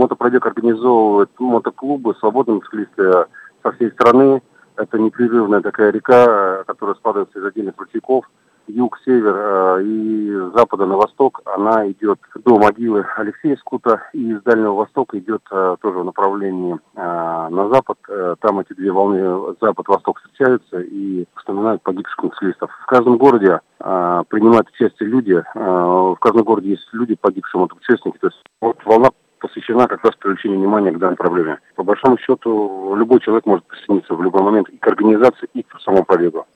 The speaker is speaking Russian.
мотопробег организовывают мотоклубы, свободные мотоциклисты со всей страны. Это непрерывная такая река, которая складывается из отдельных ручейков. Юг, север и с запада на восток, она идет до могилы Алексея Скута, и с Дальнего Востока идет тоже в направлении на запад. Там эти две волны запад-восток встречаются и вспоминают погибших мотоциклистов. В каждом городе принимают участие люди, в каждом городе есть люди, погибшие мотопутешественники. То есть вот волна посвящена как раз привлечению внимания к данной проблеме. По большому счету, любой человек может присоединиться в любой момент и к организации, и к самому побегу.